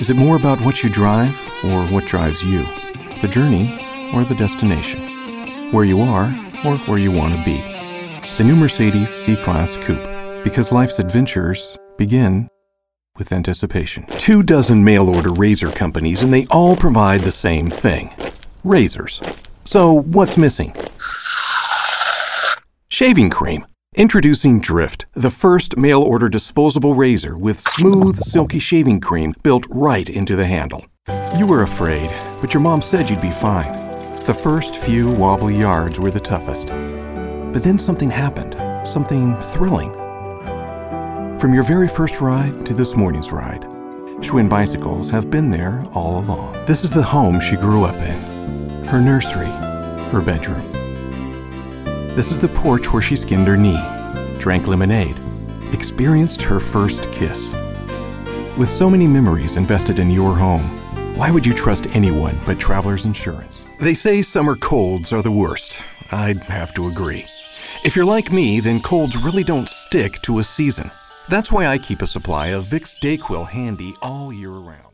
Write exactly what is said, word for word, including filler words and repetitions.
Is it more about what you drive or what drives you? The journey or the destination? Where you are or where you want to be? The new Mercedes C-Class Coupe, because life's adventures begin with anticipation. Two dozen mail-order razor companies, and they all provide the same thing: razors. So what's missing? Shaving cream. Introducing Drift, the first mail-order disposable razor with smooth, silky shaving cream built right into the handle. You were afraid, but your mom said you'd be fine. The first few wobbly yards were the toughest. But then something happened, something thrilling. From your very first ride to this morning's ride, Schwinn Bicycles have been there all along. This is the home she grew up in, her nursery, her bedroom. This is the porch where she skinned her knee, drank lemonade, experienced her first kiss. With so many memories invested in your home, why would you trust anyone but Travelers Insurance? They say summer colds are the worst. I'd have to agree. If you're like me, then colds really don't stick to a season. That's why I keep a supply of Vicks DayQuil handy all year round.